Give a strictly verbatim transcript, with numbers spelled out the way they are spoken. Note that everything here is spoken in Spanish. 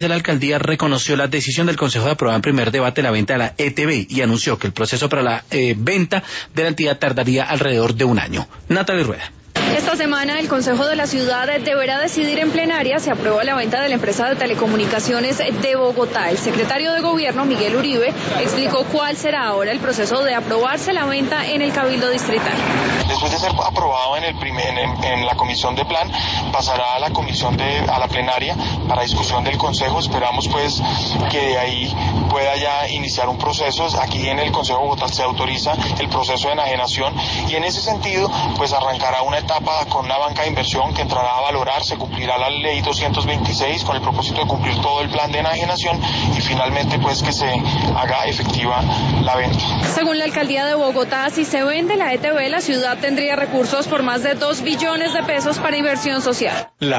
La alcaldía reconoció la decisión del Consejo de aprobar en primer debate la venta de la E T B y anunció que el proceso para la eh, venta de la entidad tardaría alrededor de un año. Natalia Rueda. Esta semana el Consejo de la Ciudad deberá decidir en plenaria si aprueba la venta de la empresa de telecomunicaciones de Bogotá. El secretario de Gobierno, Miguel Uribe, explicó cuál será ahora el proceso de aprobarse la venta en el Cabildo Distrital. Después de ser aprobado en, el primer, en, en la comisión de plan, pasará a la comisión de, a la plenaria para discusión del Consejo. Esperamos pues que de ahí pueda ya iniciar un proceso. Aquí en el Consejo de Bogotá se autoriza el proceso de enajenación y en ese sentido pues arrancará una etapa con una banca de inversión que entrará a valorar, se cumplirá la ley doscientos veintiséis con el propósito de cumplir todo el plan de enajenación y finalmente pues que se haga efectiva la venta. Según la alcaldía de Bogotá, si se vende la E T B, la ciudad tendría recursos por más de dos billones de pesos para inversión social. La